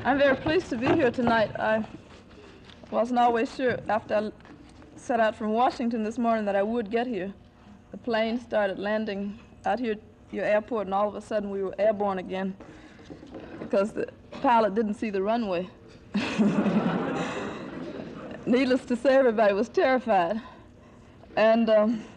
I'm very pleased to be here tonight. I wasn't always sure after I set out from Washington this morning that I would get here. The plane started landing out here at your airport, and all of a sudden we were airborne again because the pilot didn't see the runway. Needless to say, everybody was terrified. And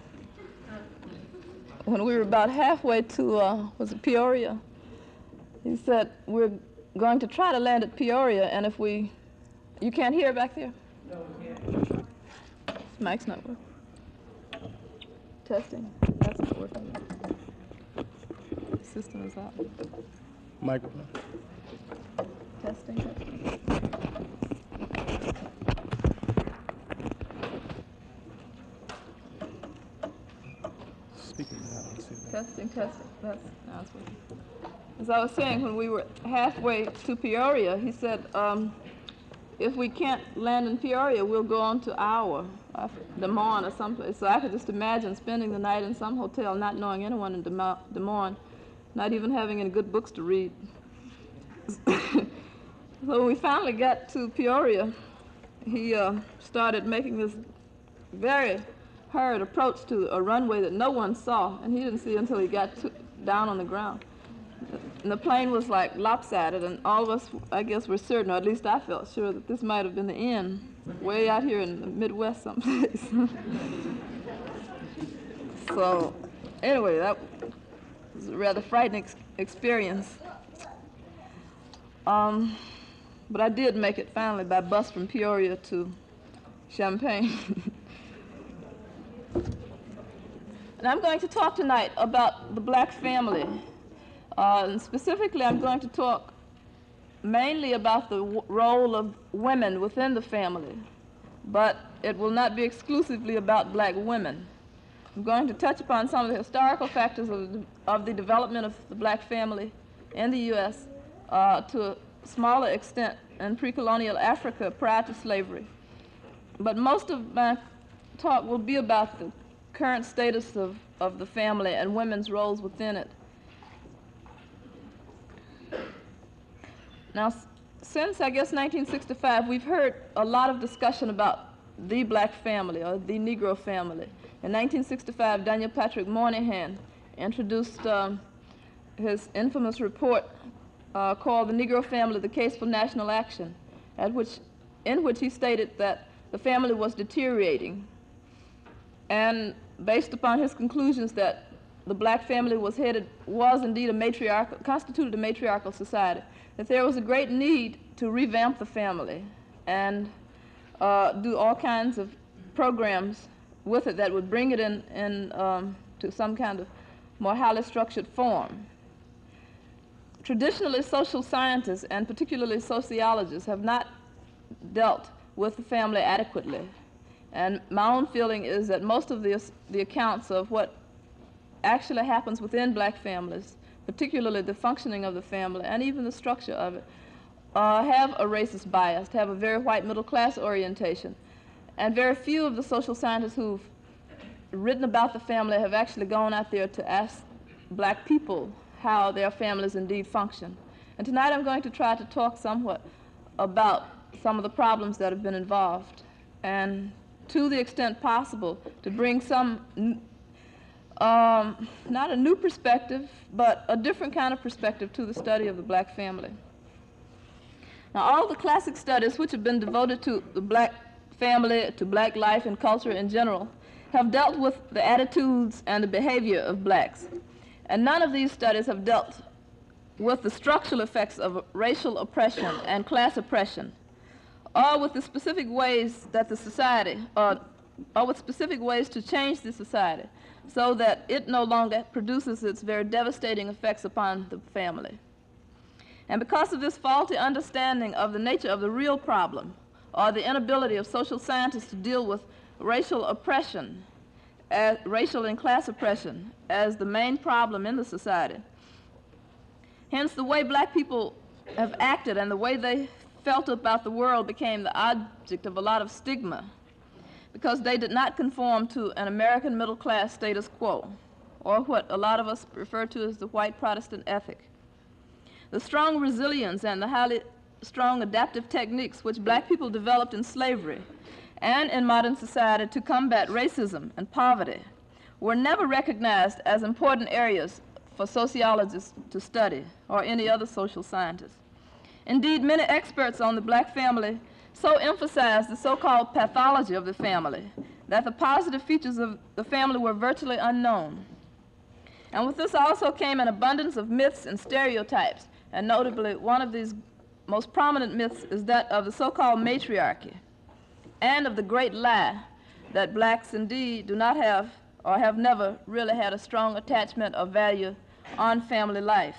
when we were about halfway to, was it Peoria? He said, we're going to try to land at Peoria, and if we, you can't hear back there? No, we can't. This mic's not working. Testing, that's not working. The system is out. Microphone. Testing, testing. Speaking now, let's see that. Testing, testing. Now it's working. As I was saying, when we were halfway to Peoria, he said, if we can't land in Peoria, we'll go on to Des Moines or someplace. So I could just imagine spending the night in some hotel, not knowing anyone in Des Moines, not even having any good books to read. So when we finally got to Peoria, he started making this very hurried approach to a runway that no one saw, and he didn't see until he got down on the ground. And the plane was like lopsided, and all of us, I guess, were certain, or at least I felt sure, that this might have been the end, way out here in the Midwest someplace. So, anyway, that was a rather frightening experience. But I did make it finally by bus from Peoria to Champaign. And I'm going to talk tonight about the black family. And specifically, I'm going to talk mainly about the role of women within the family, but it will not be exclusively about black women. I'm going to touch upon some of the historical factors of the development of the black family in the U.S. To a smaller extent in pre-colonial Africa prior to slavery. But most of my talk will be about the current status of the family and women's roles within it. Now, since, I guess, 1965, we've heard a lot of discussion about the black family or the Negro family. In 1965, Daniel Patrick Moynihan introduced his infamous report called The Negro Family, The Case for National Action, in which he stated that the family was deteriorating. And based upon his conclusions that the black family was indeed constituted a matriarchal society, that there was a great need to revamp the family and do all kinds of programs with it that would bring it to some kind of more highly structured form. Traditionally, social scientists, and particularly sociologists, have not dealt with the family adequately. And my own feeling is that most of the accounts of what actually happens within black families, particularly the functioning of the family and even the structure of it, have a racist bias, have a very white middle class orientation. And very few of the social scientists who've written about the family have actually gone out there to ask black people how their families indeed function. And tonight I'm going to try to talk somewhat about some of the problems that have been involved, and to the extent possible to bring some, not a new perspective, but a different kind of perspective to the study of the black family. Now, all the classic studies which have been devoted to the black family, to black life and culture in general, have dealt with the attitudes and the behavior of blacks. And none of these studies have dealt with the structural effects of racial oppression and class oppression, or with the specific ways that the society, or with specific ways to change the society so that it no longer produces its very devastating effects upon the family. And because of this faulty understanding of the nature of the real problem, or the inability of social scientists to deal with racial oppression, racial and class oppression, as the main problem in the society, hence the way black people have acted and the way they felt about the world became the object of a lot of stigma, because they did not conform to an American middle class status quo, or what a lot of us refer to as the white Protestant ethic. The strong resilience and the highly strong adaptive techniques which black people developed in slavery and in modern society to combat racism and poverty were never recognized as important areas for sociologists to study or any other social scientist. Indeed, many experts on the black family so emphasized the so-called pathology of the family that the positive features of the family were virtually unknown. And with this also came an abundance of myths and stereotypes, and notably one of these most prominent myths is that of the so-called matriarchy and of the great lie that blacks indeed do not have or have never really had a strong attachment or value on family life.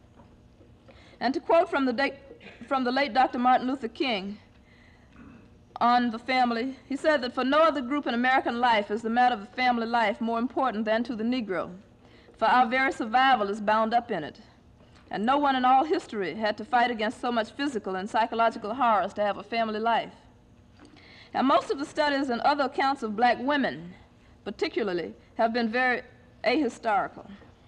And to quote from the late Dr. Martin Luther King on the family, he said that for no other group in American life is the matter of the family life more important than to the Negro, for our very survival is bound up in it. And no one in all history had to fight against so much physical and psychological horrors to have a family life. Now, most of the studies and other accounts of black women, particularly, have been very ahistorical.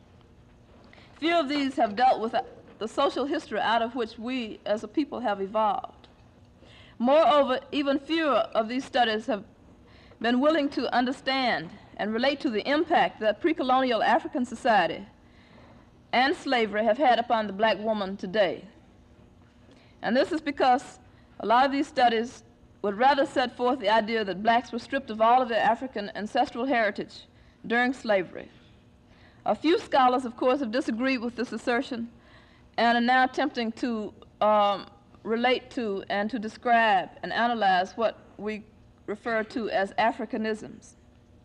Few of these have dealt with the social history out of which we as a people have evolved. Moreover, even fewer of these studies have been willing to understand and relate to the impact that pre-colonial African society and slavery have had upon the black woman today. And this is because a lot of these studies would rather set forth the idea that blacks were stripped of all of their African ancestral heritage during slavery. A few scholars, of course, have disagreed with this assertion and are now attempting to relate to and to describe and analyze what we refer to as Africanisms.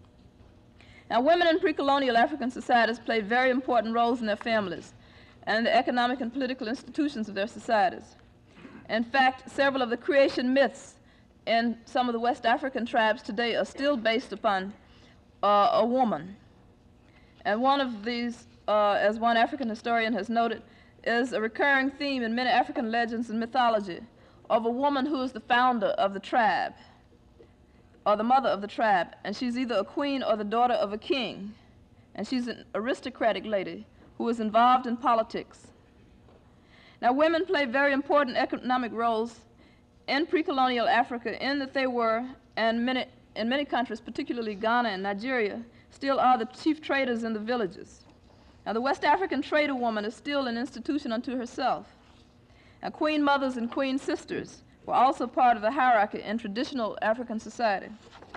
Now, women in pre-colonial African societies played very important roles in their families and in the economic and political institutions of their societies. In fact, several of the creation myths in some of the West African tribes today are still based upon a woman. And one of these, as one African historian has noted, is a recurring theme in many African legends and mythology of a woman who is the founder of the tribe, or the mother of the tribe, and she's either a queen or the daughter of a king, and she's an aristocratic lady who is involved in politics. Now, women play very important economic roles in pre-colonial Africa in that they were, and in many countries, particularly Ghana and Nigeria, still are the chief traders in the villages. Now, the West African trader woman is still an institution unto herself. Now, queen mothers and queen sisters were also part of the hierarchy in traditional African society.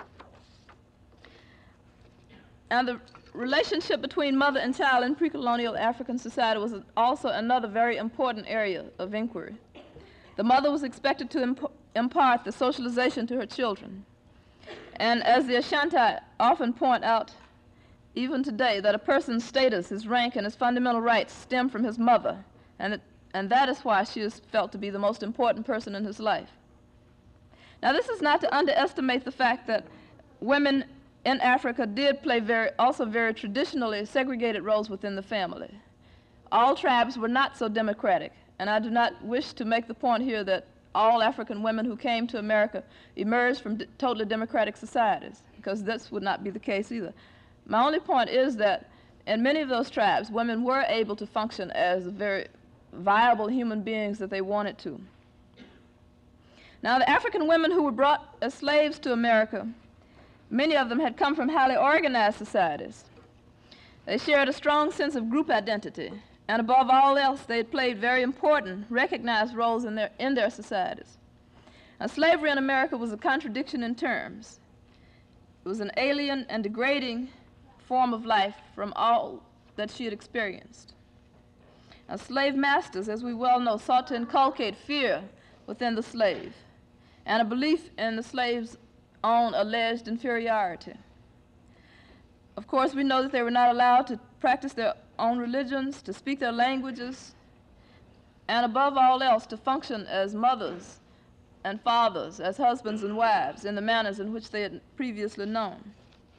And the relationship between mother and child in pre-colonial African society was also another very important area of inquiry. The mother was expected to impart the socialization to her children. And as the Ashanti often point out, even today, that a person's status, his rank, and his fundamental rights stem from his mother, and that is why she is felt to be the most important person in his life. Now, this is not to underestimate the fact that women in Africa did play also very traditionally segregated roles within the family. All tribes were not so democratic, and I do not wish to make the point here that all African women who came to America emerged from totally democratic societies, because this would not be the case either. My only point is that in many of those tribes, women were able to function as very viable human beings that they wanted to. Now, the African women who were brought as slaves to America, many of them had come from highly organized societies. They shared a strong sense of group identity, and above all else, they had played very important, recognized roles in their societies. Now, slavery in America was a contradiction in terms. It was an alien and degrading form of life from all that she had experienced. Now, slave masters, as we well know, sought to inculcate fear within the slave and a belief in the slave's own alleged inferiority. Of course, we know that they were not allowed to practice their own religions, to speak their languages, and above all else, to function as mothers and fathers, as husbands and wives, in the manners in which they had previously known.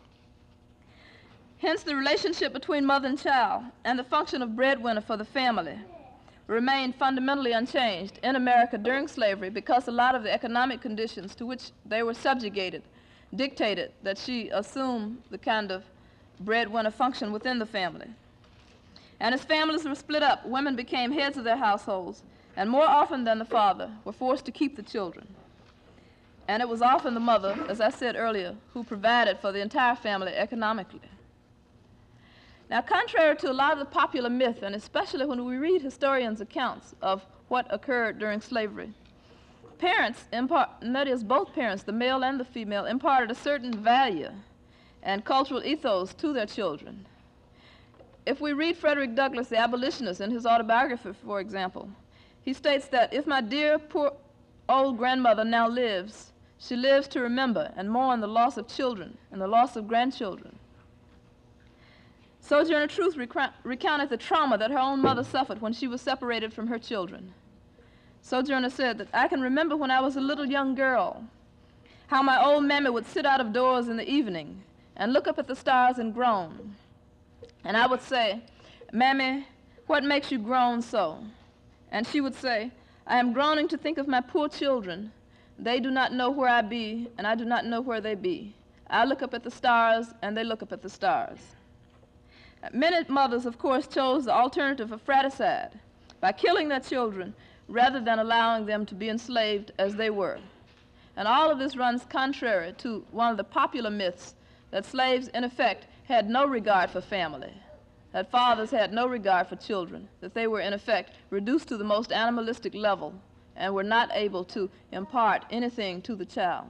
Hence, the relationship between mother and child and the function of breadwinner for the family remained fundamentally unchanged in America during slavery, because a lot of the economic conditions to which they were subjugated dictated that she assume the kind of breadwinner function within the family. And as families were split up, women became heads of their households and more often than the father, were forced to keep the children. And it was often the mother, as I said earlier, who provided for the entire family economically. Now, contrary to a lot of the popular myth, and especially when we read historians' accounts of what occurred during slavery, parents, and that is both parents, the male and the female, imparted a certain value and cultural ethos to their children. If we read Frederick Douglass, the abolitionist, in his autobiography, for example, he states that if my dear poor old grandmother now lives, she lives to remember and mourn the loss of children and the loss of grandchildren. Sojourner Truth recounted the trauma that her own mother suffered when she was separated from her children. Sojourner said that, I can remember when I was a little young girl, how my old mammy would sit out of doors in the evening and look up at the stars and groan. And I would say, Mammy, what makes you groan so? And she would say, I am groaning to think of my poor children. They do not know where I be, and I do not know where they be. I look up at the stars, and they look up at the stars. Many mothers, of course, chose the alternative of fratricide by killing their children rather than allowing them to be enslaved as they were. And all of this runs contrary to one of the popular myths that slaves, in effect, had no regard for family, that fathers had no regard for children, that they were, in effect, reduced to the most animalistic level and were not able to impart anything to the child.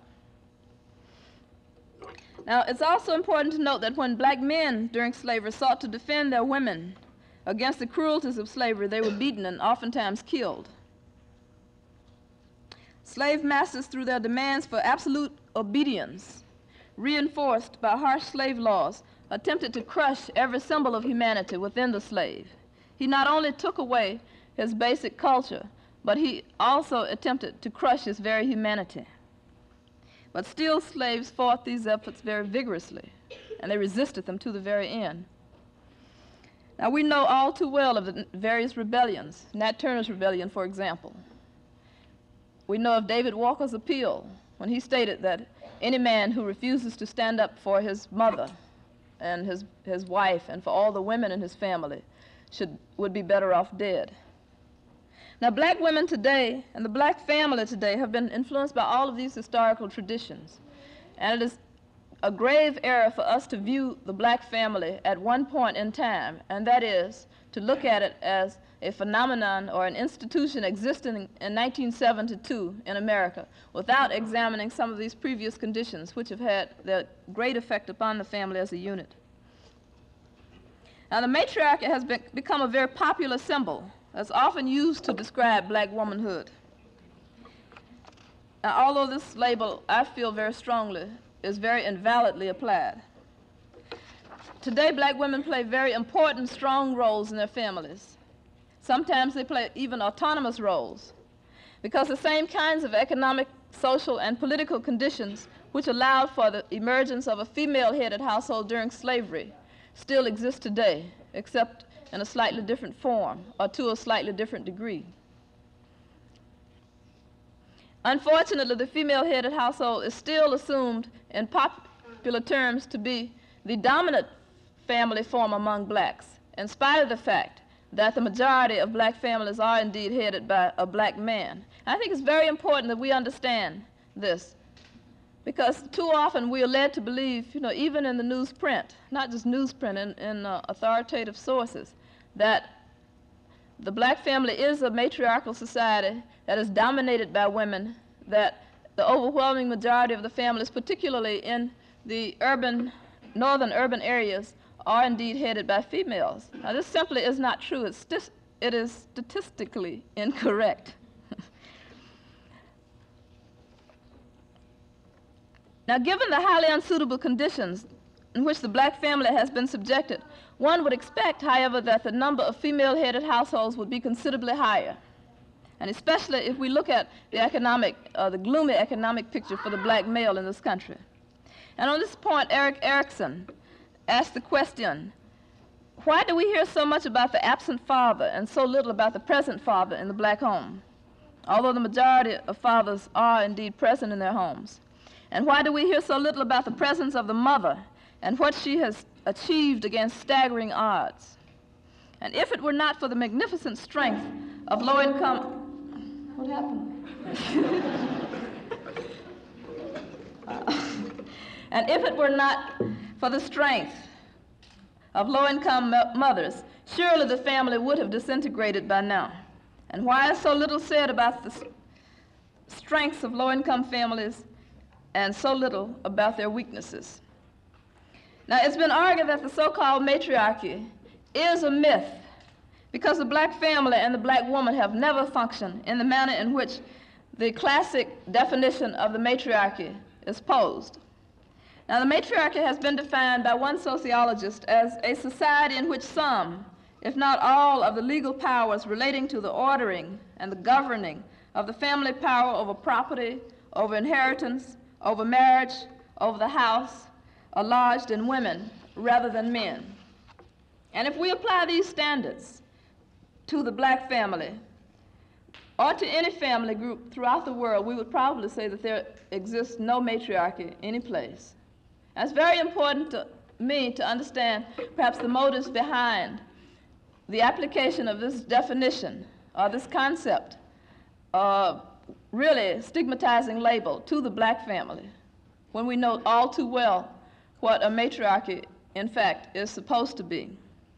Now, it's also important to note that when black men during slavery sought to defend their women against the cruelties of slavery, they were beaten and oftentimes killed. Slave masters, through their demands for absolute obedience, reinforced by harsh slave laws, attempted to crush every symbol of humanity within the slave. He not only took away his basic culture, but he also attempted to crush his very humanity. But still, slaves fought these efforts very vigorously, and they resisted them to the very end. Now, we know all too well of the various rebellions, Nat Turner's rebellion, for example. We know of David Walker's appeal, when he stated that any man who refuses to stand up for his mother and his wife and for all the women in his family would be better off dead. Now, black women today and the black family today have been influenced by all of these historical traditions. And it is a grave error for us to view the black family at one point in time, and that is to look at it as a phenomenon or an institution existing in 1972 in America without examining some of these previous conditions which have had their great effect upon the family as a unit. Now, the matriarchy has become a very popular symbol that's often used to describe black womanhood. Now, although this label, I feel very strongly, is very invalidly applied. Today, black women play very important, strong roles in their families. Sometimes they play even autonomous roles, because the same kinds of economic, social, and political conditions which allowed for the emergence of a female-headed household during slavery still exist today, except in a slightly different form or to a slightly different degree. Unfortunately, the female-headed household is still assumed in popular terms to be the dominant family form among blacks, in spite of the fact that the majority of black families are indeed headed by a black man. And I think it's very important that we understand this, because too often we are led to believe, even in the newsprint, not just newsprint, in authoritative sources, that the black family is a matriarchal society that is dominated by women, that the overwhelming majority of the families, particularly in the northern urban areas, are indeed headed by females. Now, this simply is not true. It is statistically incorrect. Now, given the highly unsuitable conditions in which the black family has been subjected, one would expect, however, that the number of female-headed households would be considerably higher, and especially if we look at the gloomy economic picture for the black male in this country. And on this point, Erik Erikson asked the question, why do we hear so much about the absent father and so little about the present father in the black home, although the majority of fathers are indeed present in their homes? And why do we hear so little about the presence of the mother and what she has achieved against staggering odds? And if it were not for the magnificent strength of low-income What happened? And if it were not for the strength of low-income mothers, surely the family would have disintegrated by now. And why is so little said about the strengths of low-income families and so little about their weaknesses? Now, it's been argued that the so-called matriarchy is a myth because the black family and the black woman have never functioned in the manner in which the classic definition of the matriarchy is posed. Now, the matriarchy has been defined by one sociologist as a society in which some, if not all, of the legal powers relating to the ordering and the governing of the family power over property, over inheritance, over marriage, over the house, are lodged in women rather than men. And if we apply these standards to the black family, or to any family group throughout the world, we would probably say that there exists no matriarchy any place. And it's very important to me to understand perhaps the motives behind the application of this definition or this concept of really stigmatizing label to the black family when we know all too well what a matriarchy, in fact, is supposed to be.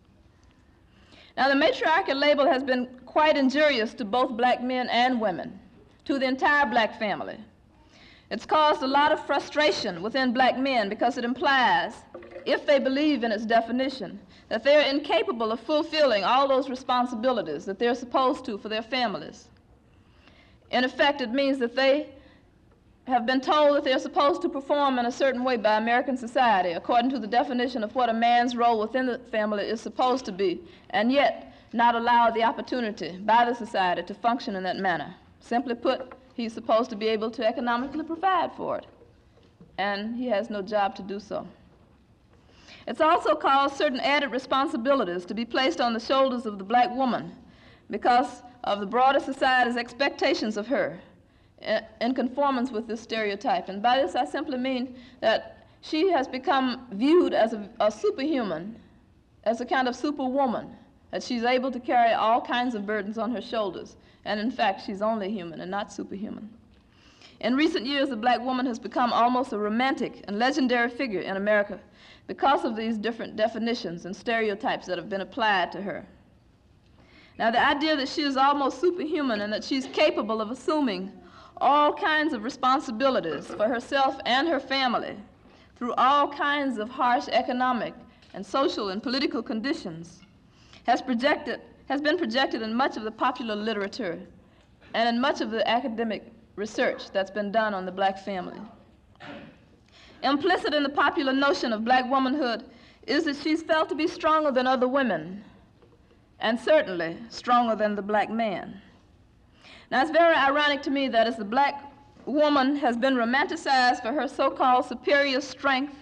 Now, the matriarchal label has been quite injurious to both black men and women, to the entire black family. It's caused a lot of frustration within black men because it implies, if they believe in its definition, that they're incapable of fulfilling all those responsibilities that they're supposed to for their families. In effect, it means that they have been told that they're supposed to perform in a certain way by American society according to the definition of what a man's role within the family is supposed to be, and yet not allowed the opportunity by the society to function in that manner. Simply put, he's supposed to be able to economically provide for it, and he has no job to do so. It's also caused certain added responsibilities to be placed on the shoulders of the black woman because of the broader society's expectations of her in conformance with this stereotype. And by this I simply mean that she has become viewed as a superhuman, as a kind of superwoman, that she's able to carry all kinds of burdens on her shoulders. And in fact, she's only human and not superhuman. In recent years, the black woman has become almost a romantic and legendary figure in America because of these different definitions and stereotypes that have been applied to her. Now, the idea that she is almost superhuman and that she's capable of assuming all kinds of responsibilities for herself and her family through all kinds of harsh economic and social and political conditions has been projected in much of the popular literature and in much of the academic research that's been done on the black family. Implicit in the popular notion of black womanhood is that she's felt to be stronger than other women, and certainly stronger than the black man. Now, it's very ironic to me that as the black woman has been romanticized for her so-called superior strength,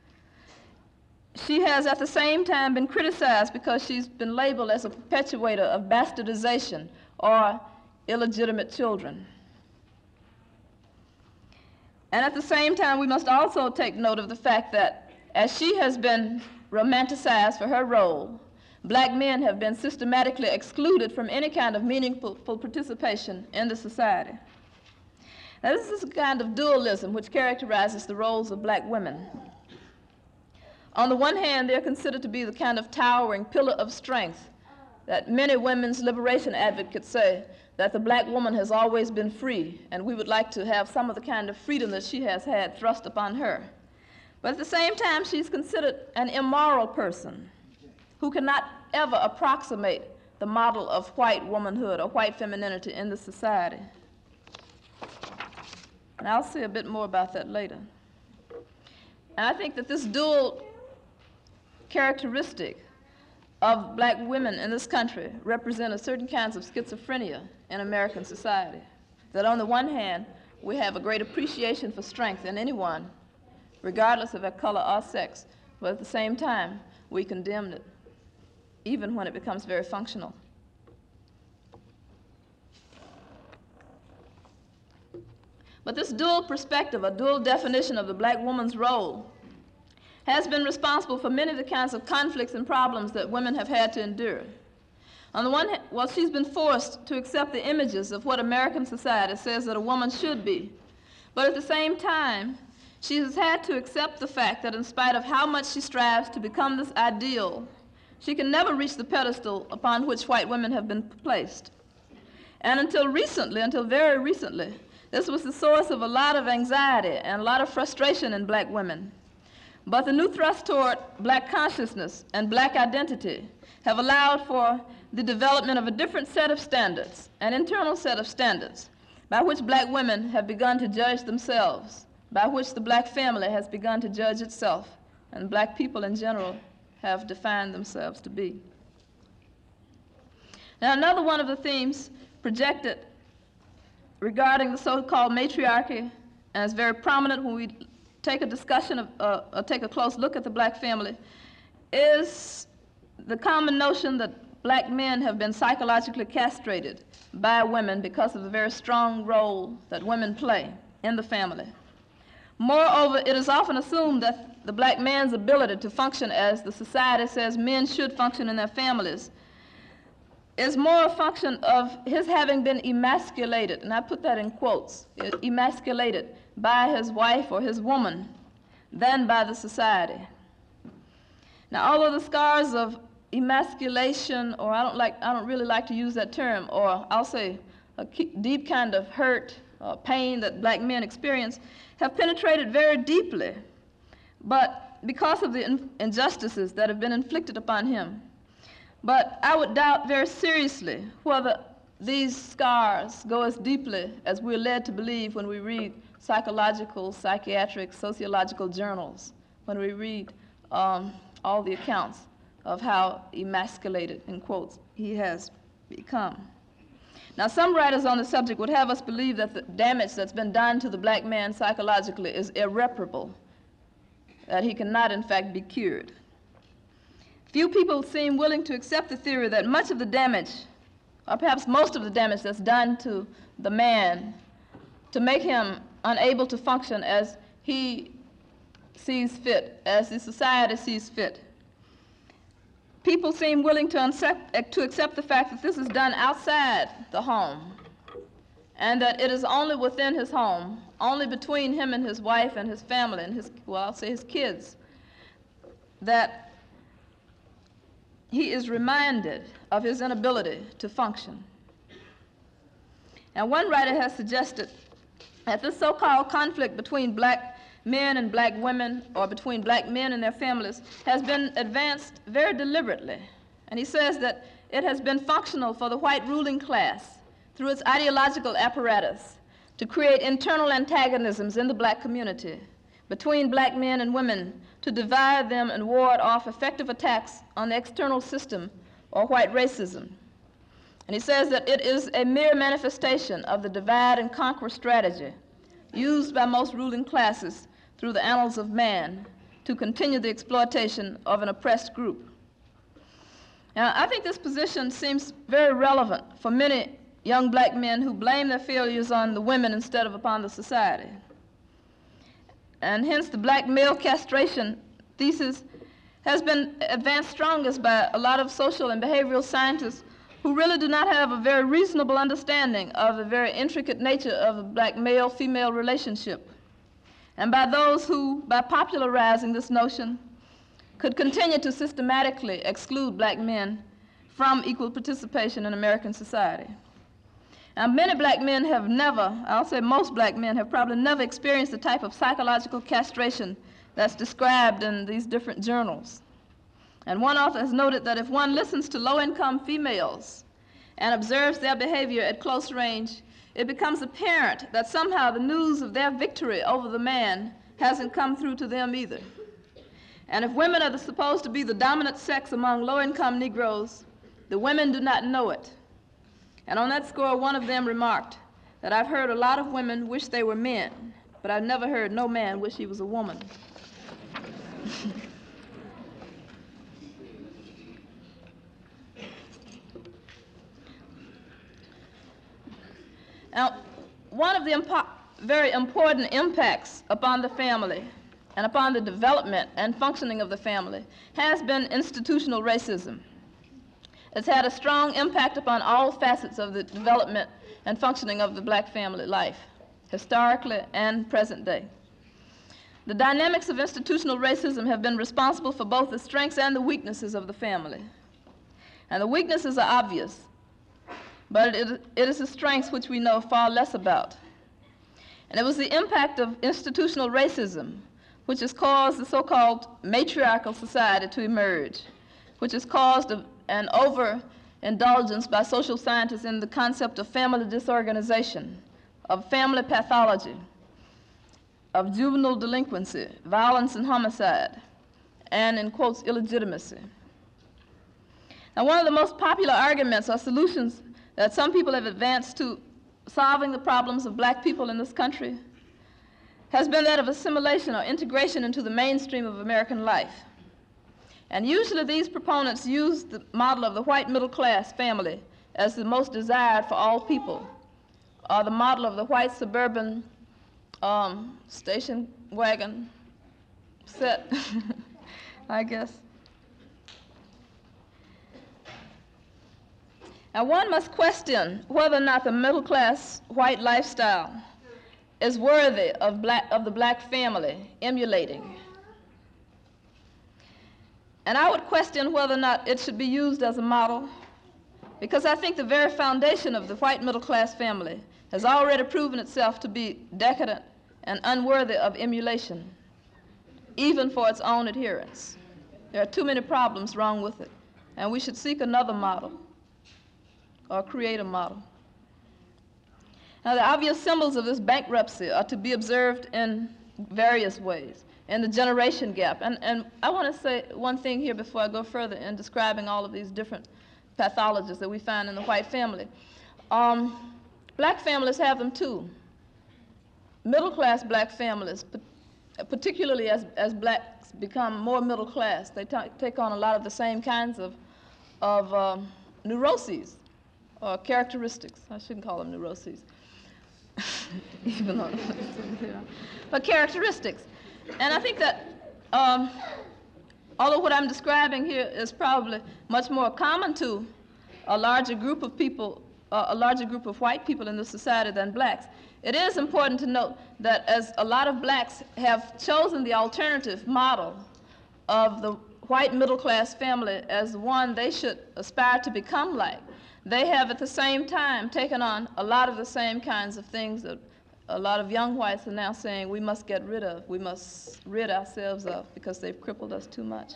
she has at the same time been criticized because she's been labeled as a perpetuator of bastardization or illegitimate children. And at the same time, we must also take note of the fact that as she has been romanticized for her role, black men have been systematically excluded from any kind of meaningful participation in the society. Now, this is a kind of dualism which characterizes the roles of black women. On the one hand, they're considered to be the kind of towering pillar of strength that many women's liberation advocates say that the black woman has always been free, and we would like to have some of the kind of freedom that she has had thrust upon her. But at the same time, she's considered an immoral person who cannot ever approximate the model of white womanhood or white femininity in the society. And I'll say a bit more about that later. And I think that this dual characteristic of black women in this country represent certain kinds of schizophrenia in American society. That on the one hand, we have a great appreciation for strength in anyone, regardless of their color or sex, but at the same time, we condemn it, even when it becomes very functional. But this dual perspective, a dual definition of the black woman's role, has been responsible for many of the kinds of conflicts and problems that women have had to endure. On the one hand, well, she's been forced to accept the images of what American society says that a woman should be. But at the same time, she has had to accept the fact that in spite of how much she strives to become this ideal, she can never reach the pedestal upon which white women have been placed. And until recently, until very recently, this was the source of a lot of anxiety and a lot of frustration in black women. But the new thrust toward black consciousness and black identity have allowed for the development of a different set of standards, an internal set of standards, by which black women have begun to judge themselves, by which the black family has begun to judge itself, and black people in general have defined themselves to be. Now, another one of the themes projected regarding the so-called matriarchy, and is very prominent when we take a discussion of, take a close look at the black family, is the common notion that black men have been psychologically castrated by women because of the very strong role that women play in the family. Moreover, it is often assumed that the black man's ability to function as the society says men should function in their families is more a function of his having been emasculated, and I put that in quotes, emasculated by his wife or his woman than by the society. Now, although the scars of emasculation, or I don't really like to use that term, or I'll say a deep kind of hurt or pain that black men experience, have penetrated very deeply, but because of the injustices that have been inflicted upon him. But I would doubt very seriously whether these scars go as deeply as we're led to believe when we read psychological, psychiatric, sociological journals, when we read all the accounts of how emasculated, in quotes, he has become. Now, some writers on the subject would have us believe that the damage that's been done to the black man psychologically is irreparable, that he cannot, in fact, be cured. Few people seem willing to accept the theory that much of the damage, or perhaps most of the damage that's done to the man to make him unable to function as he sees fit, as the society sees fit. People seem willing to accept the fact that this is done outside the home, and that it is only within his home, only between him and his wife and his family and his, well, I'll say his kids, that he is reminded of his inability to function. Now, one writer has suggested that this so-called conflict between black men and black women, or between black men and their families, has been advanced very deliberately. And he says that it has been functional for the white ruling class through its ideological apparatus to create internal antagonisms in the black community between black men and women, to divide them and ward off effective attacks on the external system or white racism. And he says that it is a mere manifestation of the divide and conquer strategy used by most ruling classes through the annals of man to continue the exploitation of an oppressed group. Now, I think this position seems very relevant for many young black men who blame their failures on the women instead of upon the society. And hence the black male castration thesis has been advanced strongest by a lot of social and behavioral scientists who really do not have a very reasonable understanding of the very intricate nature of the black male-female relationship, and by those who, by popularizing this notion, could continue to systematically exclude black men from equal participation in American society. Now, many black men have never, I'll say most black men have probably never experienced the type of psychological castration that's described in these different journals. And one author has noted that if one listens to low-income females and observes their behavior at close range, it becomes apparent that somehow the news of their victory over the man hasn't come through to them either. And if women are supposed to be the dominant sex among low-income Negroes, the women do not know it. And on that score, one of them remarked that I've heard a lot of women wish they were men, but I've never heard no man wish he was a woman. Now, one of the very important impacts upon the family and upon the development and functioning of the family has been institutional racism. It's had a strong impact upon all facets of the development and functioning of the black family life, historically and present day. The dynamics of institutional racism have been responsible for both the strengths and the weaknesses of the family. And the weaknesses are obvious, but it is the strengths which we know far less about. And it was the impact of institutional racism which has caused the so-called matriarchal society to emerge, which has caused an overindulgence by social scientists in the concept of family disorganization, of family pathology, of juvenile delinquency, violence and homicide, and, in quotes, illegitimacy. Now, one of the most popular arguments or solutions that some people have advanced to solving the problems of black people in this country has been that of assimilation or integration into the mainstream of American life. And usually these proponents use the model of the white middle-class family as the most desired for all people, or the model of the white suburban station wagon set, I guess. Now, one must question whether or not the middle-class white lifestyle is worthy of the black family emulating. And I would question whether or not it should be used as a model, because I think the very foundation of the white middle-class family has already proven itself to be decadent and unworthy of emulation, even for its own adherents. There are too many problems wrong with it, and we should seek another model or create a model. Now, the obvious symbols of this bankruptcy are to be observed in various ways. In the generation gap. And I want to say one thing here before I go further in describing all of these different pathologies that we find in the white family. Black families have them too. Middle-class black families, particularly as blacks become more middle class, they take on a lot of the same kinds of neuroses or characteristics. I shouldn't call them neuroses, even though but characteristics. And I think that although what I'm describing here is probably much more common to a larger group of people, a larger group of white people in this society than blacks, it is important to note that as a lot of blacks have chosen the alternative model of the white middle-class family as one they should aspire to become like, they have at the same time taken on a lot of the same kinds of things that a lot of young whites are now saying we must get rid of, we must rid ourselves of because they've crippled us too much.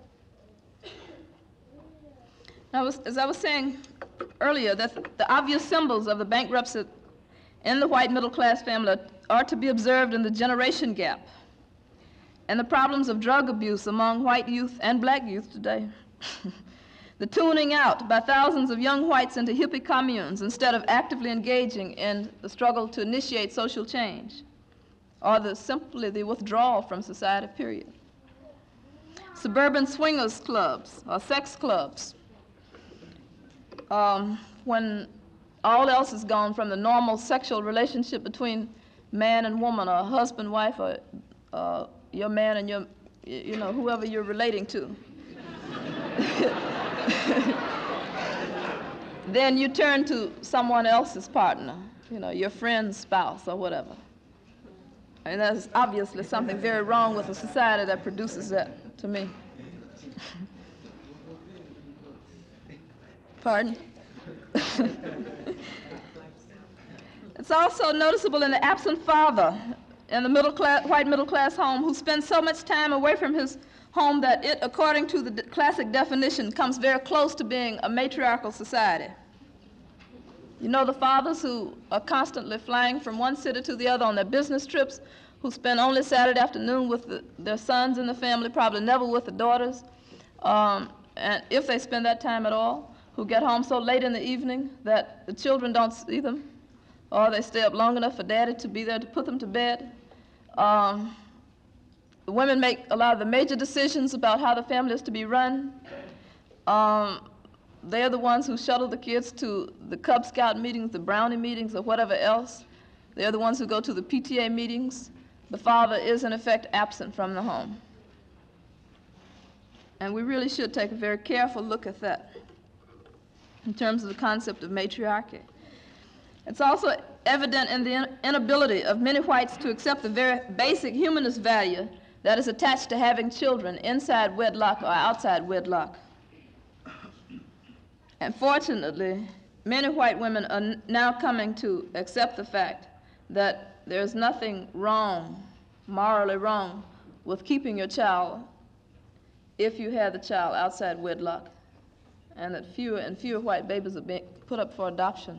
Now, as I was saying earlier, that the obvious symbols of the bankruptcy in the white middle-class family are to be observed in the generation gap and the problems of drug abuse among white youth and black youth today. The tuning out by thousands of young whites into hippie communes instead of actively engaging in the struggle to initiate social change, or simply the withdrawal from society, period. Suburban swingers clubs or sex clubs, when all else is gone from the normal sexual relationship between man and woman, or husband, wife, or your man and your, whoever you're relating to. Then you turn to someone else's partner, your friend's spouse or whatever. And there's obviously something very wrong with a society that produces that, to me. Pardon? It's also noticeable in the absent father in the white middle-class home who spends so much time away from his home that it, according to the classic definition, comes very close to being a matriarchal society. The fathers who are constantly flying from one city to the other on their business trips, who spend only Saturday afternoon with their sons in the family, probably never with the daughters, and if they spend that time at all, who get home so late in the evening that the children don't see them, or they stay up long enough for daddy to be there to put them to bed. The women make a lot of the major decisions about how the family is to be run. They're the ones who shuttle the kids to the Cub Scout meetings, the Brownie meetings, or whatever else. They're the ones who go to the PTA meetings. The father is, in effect, absent from the home. And we really should take a very careful look at that. in terms of the concept of matriarchy. It's also evident in the inability of many whites to accept the very basic humanist value that is attached to having children inside wedlock or outside wedlock. And fortunately, many white women are now coming to accept the fact that there's nothing wrong, morally wrong, with keeping your child if you have the child outside wedlock, and that fewer and fewer white babies are being put up for adoption.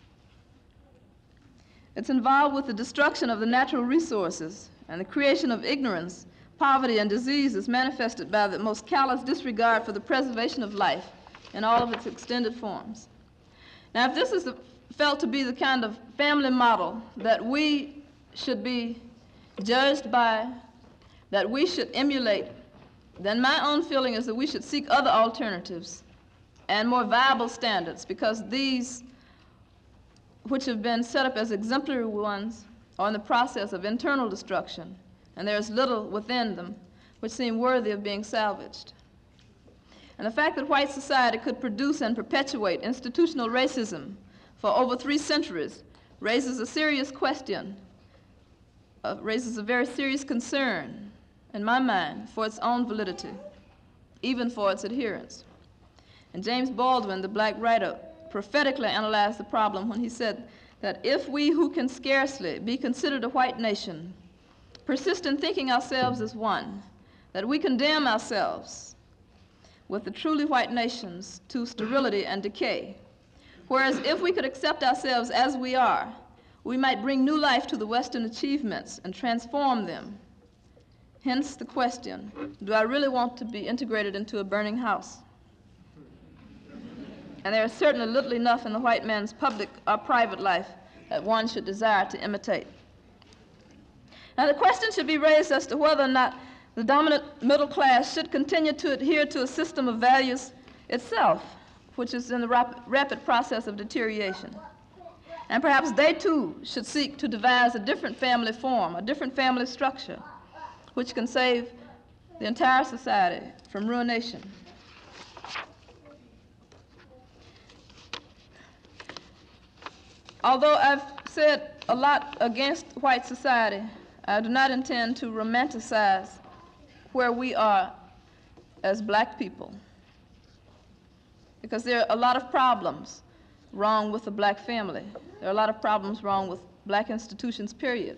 It's involved with the destruction of the natural resources and the creation of ignorance, poverty, and disease is manifested by the most callous disregard for the preservation of life in all of its extended forms. Now, if this is felt to be the kind of family model that we should be judged by, that we should emulate, then my own feeling is that we should seek other alternatives and more viable standards, because these, which have been set up as exemplary ones, are in the process of internal destruction, and there is little within them which seem worthy of being salvaged. And the fact that white society could produce and perpetuate institutional racism for over 3 centuries raises a serious question, raises a very serious concern in my mind for its own validity, even for its adherents. And James Baldwin, the black writer, prophetically analyzed the problem when he said that if we who can scarcely be considered a white nation persist in thinking ourselves as one, that we condemn ourselves with the truly white nations to sterility and decay. Whereas if we could accept ourselves as we are, we might bring new life to the Western achievements and transform them. Hence the question, do I really want to be integrated into a burning house? And there is certainly little enough in the white man's public or private life that one should desire to imitate. Now the question should be raised as to whether or not the dominant middle class should continue to adhere to a system of values itself, which is in the rapid process of deterioration. And perhaps they too should seek to devise a different family form, a different family structure, which can save the entire society from ruination. Although I've said a lot against white society, I do not intend to romanticize where we are as black people, because there are a lot of problems wrong with the black family. There are a lot of problems wrong with black institutions, period.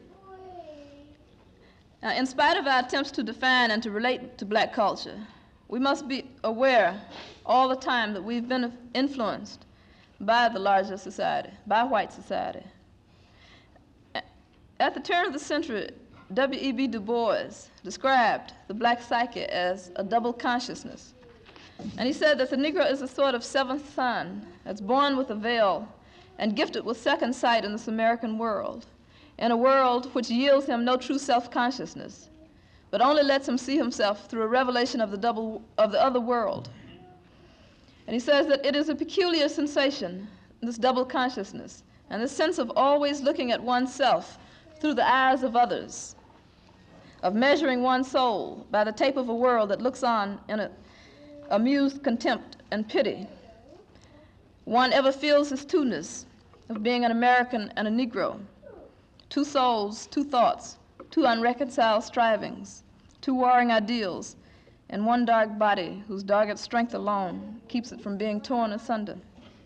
Now, in spite of our attempts to define and to relate to black culture, we must be aware all the time that we've been influenced by the larger society, by white society. At the turn of the century, W.E.B. Du Bois described the black psyche as a double consciousness. And he said that the Negro is a sort of seventh son that's born with a veil and gifted with second sight in this American world, in a world which yields him no true self-consciousness, but only lets him see himself through a revelation of the other world. And he says that it is a peculiar sensation, this double consciousness, and this sense of always looking at oneself through the eyes of others, of measuring one's soul by the tape of a world that looks on in amused contempt and pity. One ever feels his two-ness of being an American and a Negro, 2 souls, 2 thoughts, 2 unreconciled strivings, 2 warring ideals, and 1 dark body whose dogged strength alone keeps it from being torn asunder.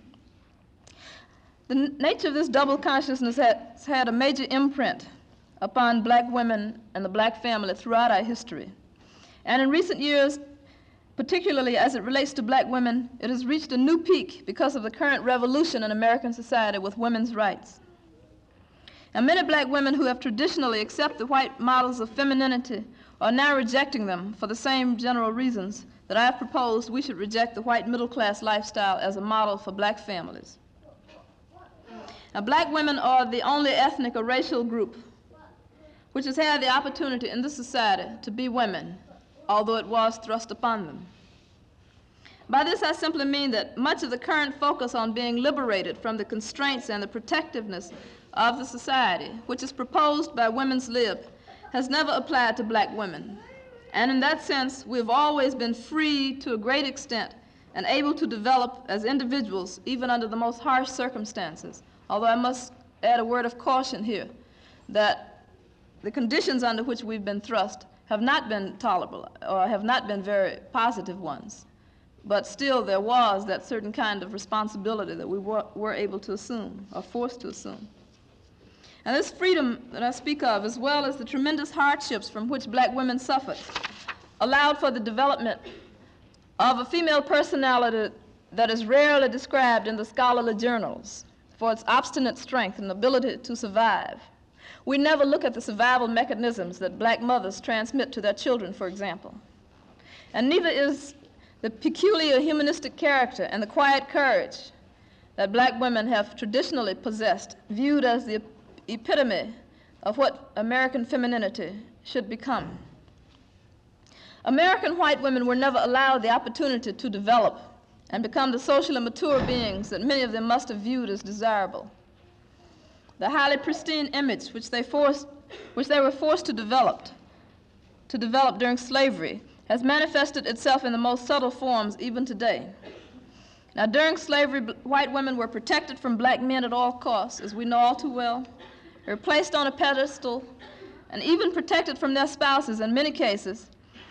The nature of this double consciousness has had a major imprint upon black women and the black family throughout our history. And in recent years, particularly as it relates to black women, it has reached a new peak because of the current revolution in American society with women's rights. And many black women who have traditionally accepted white models of femininity are now rejecting them for the same general reasons that I have proposed we should reject the white middle-class lifestyle as a model for black families. Now, black women are the only ethnic or racial group which has had the opportunity in this society to be women, although it was thrust upon them. By this, I simply mean that much of the current focus on being liberated from the constraints and the protectiveness of the society, which is proposed by Women's Lib, has never applied to black women. And in that sense, we've always been free to a great extent and able to develop as individuals even under the most harsh circumstances. Although I must add a word of caution here, that the conditions under which we've been thrust have not been tolerable or have not been very positive ones. But still there was that certain kind of responsibility that we were able to assume or forced to assume. And this freedom that I speak of, as well as the tremendous hardships from which black women suffered, allowed for the development of a female personality that is rarely described in the scholarly journals for its obstinate strength and ability to survive. We never look at the survival mechanisms that black mothers transmit to their children, for example. And neither is the peculiar humanistic character and the quiet courage that black women have traditionally possessed viewed as the epitome of what American femininity should become. American white women were never allowed the opportunity to develop and become the socially mature beings that many of them must have viewed as desirable. The highly pristine image which they were forced to develop during slavery has manifested itself in the most subtle forms even today. Now, during slavery, white women were protected from black men at all costs, as we know all too well. They were placed on a pedestal and even protected from their spouses in many cases.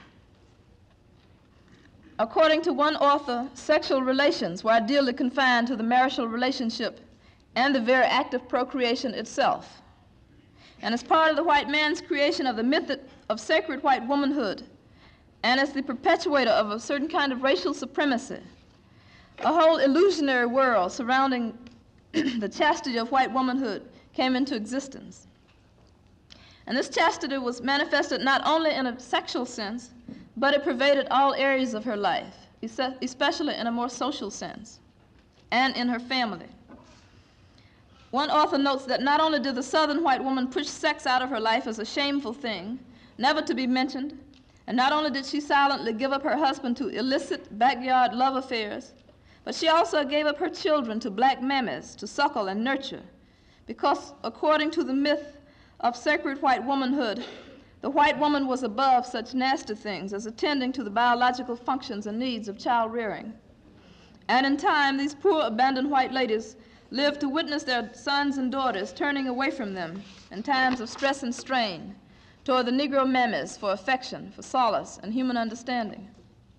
According to one author, sexual relations were ideally confined to the marital relationship and the very act of procreation itself. And as part of the white man's creation of the myth of sacred white womanhood, and as the perpetuator of a certain kind of racial supremacy, a whole illusionary world surrounding the chastity of white womanhood came into existence. And this chastity was manifested not only in a sexual sense, but it pervaded all areas of her life, especially in a more social sense, and in her family. One author notes that not only did the Southern white woman push sex out of her life as a shameful thing, never to be mentioned, and not only did she silently give up her husband to illicit backyard love affairs, but she also gave up her children to black mammies to suckle and nurture, because according to the myth of sacred white womanhood, the white woman was above such nasty things as attending to the biological functions and needs of child rearing. And in time, these poor abandoned white ladies lived to witness their sons and daughters turning away from them in times of stress and strain toward the Negro mammies for affection, for solace, and human understanding.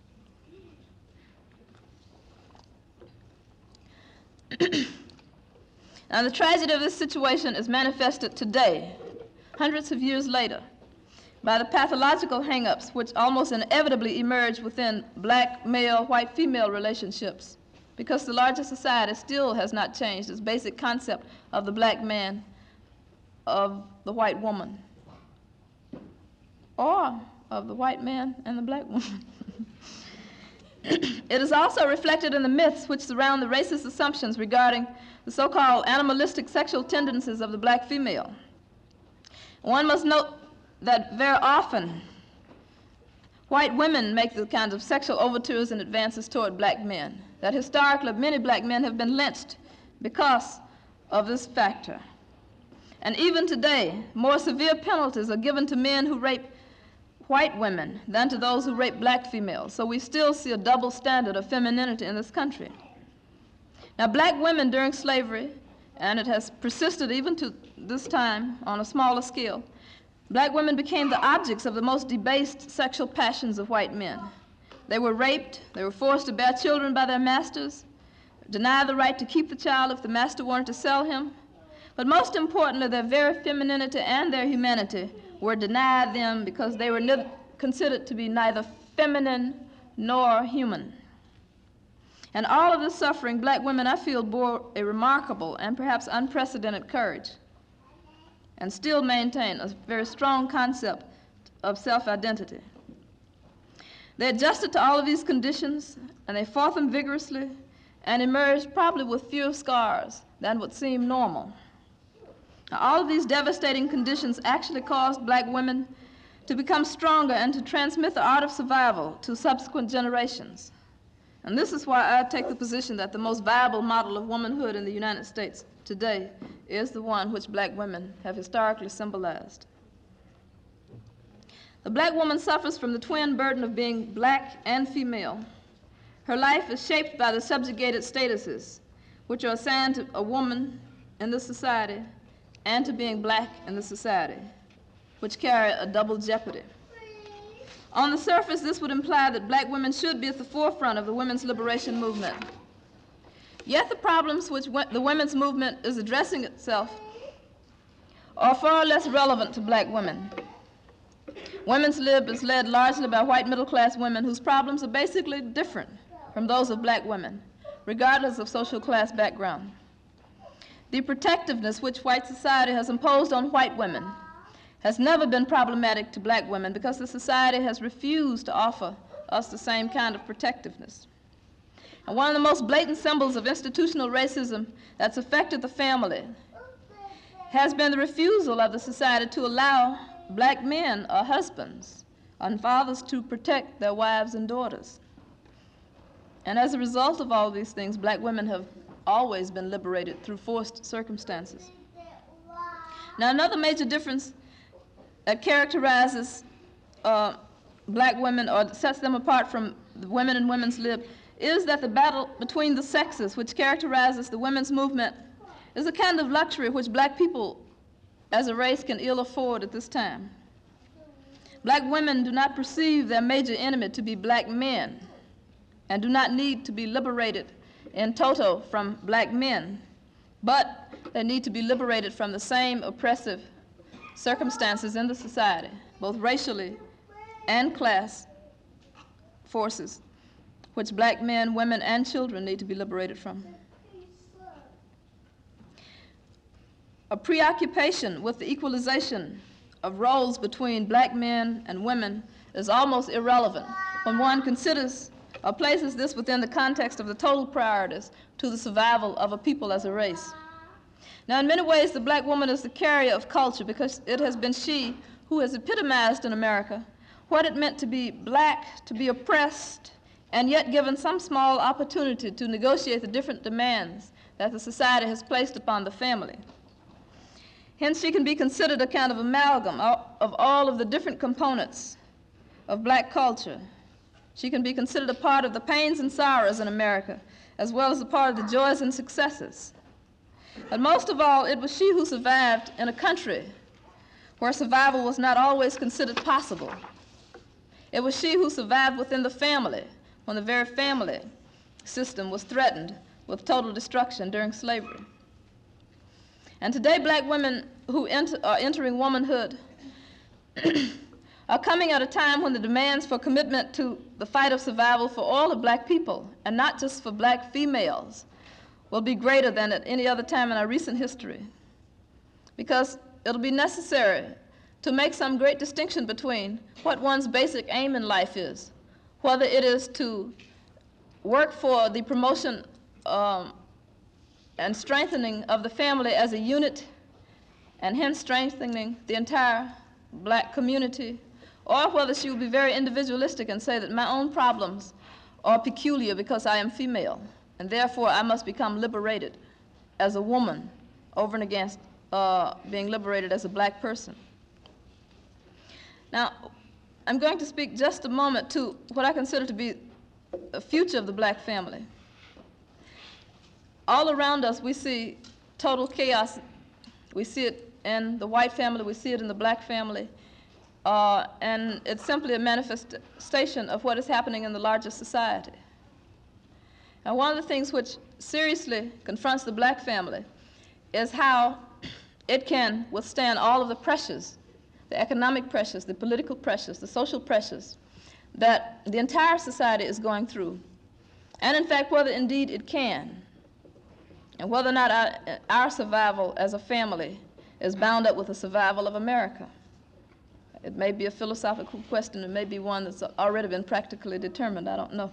Now, the tragedy of this situation is manifested today, hundreds of years later, by the pathological hang-ups which almost inevitably emerge within black male, white female relationships, because the larger society still has not changed its basic concept of the black man, of the white woman, or of the white man and the black woman. It is also reflected in the myths which surround the racist assumptions regarding the so-called animalistic sexual tendencies of the black female. One must note that very often white women make the kinds of sexual overtures and advances toward black men, that historically many black men have been lynched because of this factor. And even today, more severe penalties are given to men who rape white women than to those who rape black females. So we still see a double standard of femininity in this country. Now, black women during slavery, and it has persisted even to this time on a smaller scale, black women became the objects of the most debased sexual passions of white men. They were raped, they were forced to bear children by their masters, denied the right to keep the child if the master wanted to sell him, but most importantly, their very femininity and their humanity were denied them because they were considered to be neither feminine nor human. And all of this suffering, black women, I feel, bore a remarkable and perhaps unprecedented courage and still maintain a very strong concept of self-identity. They adjusted to all of these conditions, and they fought them vigorously and emerged probably with fewer scars than would seem normal. Now, all of these devastating conditions actually caused black women to become stronger and to transmit the art of survival to subsequent generations. And this is why I take the position that the most viable model of womanhood in the United States today is the one which black women have historically symbolized. The black woman suffers from the twin burden of being black and female. Her life is shaped by the subjugated statuses which are assigned to a woman in this society and to being black in the society, which carry a double jeopardy. On the surface, this would imply that black women should be at the forefront of the women's liberation movement. Yet the problems which the women's movement is addressing itself are far less relevant to black women. Women's lib is led largely by white middle-class women whose problems are basically different from those of black women, regardless of social class background. The protectiveness which white society has imposed on white women has never been problematic to black women because the society has refused to offer us the same kind of protectiveness. And one of the most blatant symbols of institutional racism that's affected the family has been the refusal of the society to allow black men or husbands and fathers to protect their wives and daughters. And as a result of all these things, black women have always been liberated through forced circumstances. Now, another major difference that characterizes black women or sets them apart from the women in women's lib is that the battle between the sexes, which characterizes the women's movement, is a kind of luxury which black people as a race can ill afford at this time. Black women do not perceive their major enemy to be black men and do not need to be liberated in toto from black men, but they need to be liberated from the same oppressive circumstances in the society, both racially and class forces, which black men, women, and children need to be liberated from. A preoccupation with the equalization of roles between black men and women is almost irrelevant when one considers or places this within the context of the total priorities to the survival of a people as a race. Now, in many ways, the black woman is the carrier of culture because it has been she who has epitomized in America what it meant to be black, to be oppressed, and yet given some small opportunity to negotiate the different demands that the society has placed upon the family. Hence, she can be considered a kind of amalgam of all of the different components of black culture. She can be considered a part of the pains and sorrows in America, as well as a part of the joys and successes. But most of all, it was she who survived in a country where survival was not always considered possible. It was she who survived within the family when the very family system was threatened with total destruction during slavery. And today, black women who are entering womanhood are coming at a time when the demands for commitment to the fight of survival for all of black people, and not just for black females, will be greater than at any other time in our recent history. Because it'll be necessary to make some great distinction between what one's basic aim in life is, whether it is to work for the promotion and strengthening of the family as a unit, and hence strengthening the entire black community, or whether she will be very individualistic and say that my own problems are peculiar because I am female, and therefore I must become liberated as a woman over and against being liberated as a black person. Now, I'm going to speak just a moment to what I consider to be the future of the black family. All around us, we see total chaos. We see it in the white family, we see it in the black family, and it's simply a manifestation of what is happening in the larger society. And one of the things which seriously confronts the black family is how it can withstand all of the pressures, the economic pressures, the political pressures, the social pressures that the entire society is going through. And in fact, whether indeed it can, and whether or not our survival as a family is bound up with the survival of America. It may be a philosophical question, it may be one that's already been practically determined, I don't know.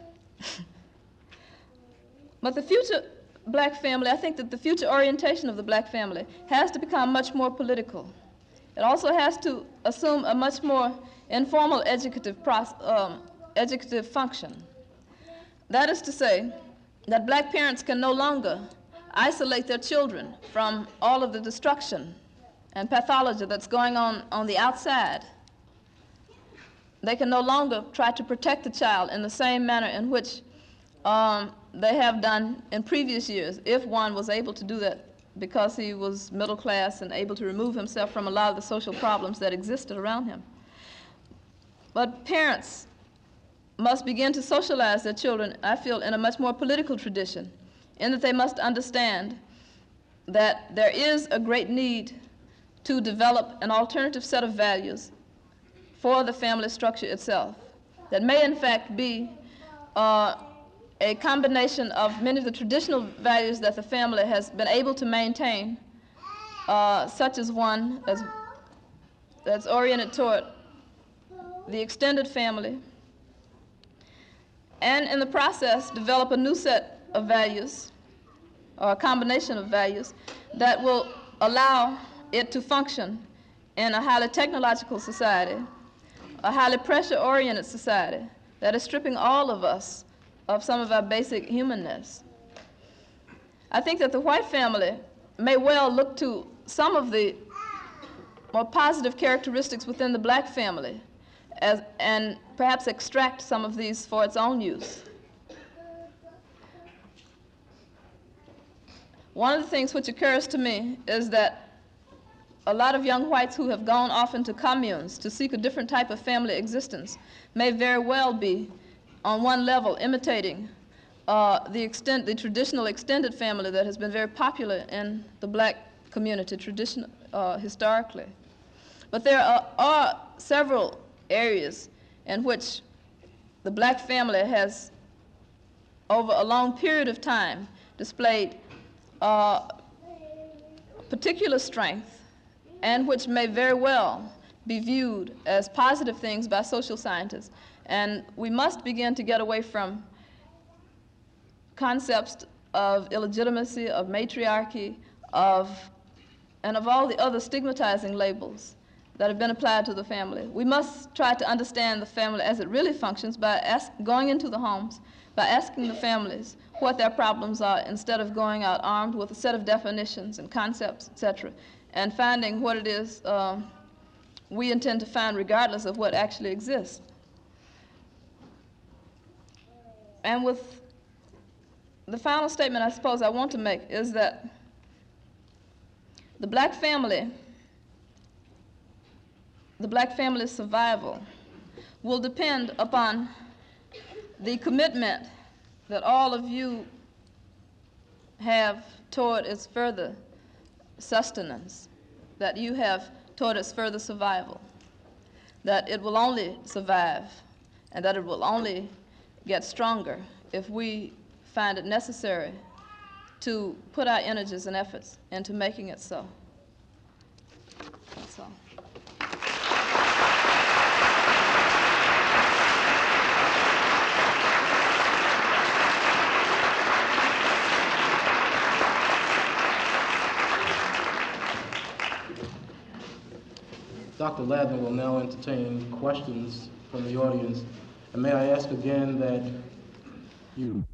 But the future black family, I think that the future orientation of the black family has to become much more political. It also has to assume a much more informal educative function. That is to say, that black parents can no longer isolate their children from all of the destruction and pathology that's going on the outside. They can no longer try to protect the child in the same manner in which they have done in previous years, if one was able to do that because he was middle class and able to remove himself from a lot of the social problems that existed around him. But parents must begin to socialize their children, I feel, in a much more political tradition, in that they must understand that there is a great need to develop an alternative set of values for the family structure itself that may in fact be a combination of many of the traditional values that the family has been able to maintain, such as one that's oriented toward the extended family, and in the process develop a new set of values, or a combination of values, that will allow it to function in a highly technological society, a highly pressure-oriented society that is stripping all of us of some of our basic humanness. I think that the white family may well look to some of the more positive characteristics within the black family and perhaps extract some of these for its own use. One of the things which occurs to me is that a lot of young whites who have gone off into communes to seek a different type of family existence may very well be, on one level, imitating the traditional extended family that has been very popular in the black community historically. But there are several areas in which the black family has, over a long period of time, displayed particular strength, and which may very well be viewed as positive things by social scientists. And we must begin to get away from concepts of illegitimacy, of matriarchy, and of all the other stigmatizing labels that have been applied to the family. We must try to understand the family as it really functions by going into the homes, by asking the families what their problems are, instead of going out armed with a set of definitions and concepts, etc., and finding what it is we intend to find regardless of what actually exists. And with the final statement I suppose I want to make is that the black family's survival will depend upon the commitment that all of you have toward its further sustenance, that you have toward its further survival, that it will only survive and that it will only get stronger if we find it necessary to put our energies and efforts into making it so. That's all. Dr. Ladner will now entertain questions from the audience. And may I ask again that you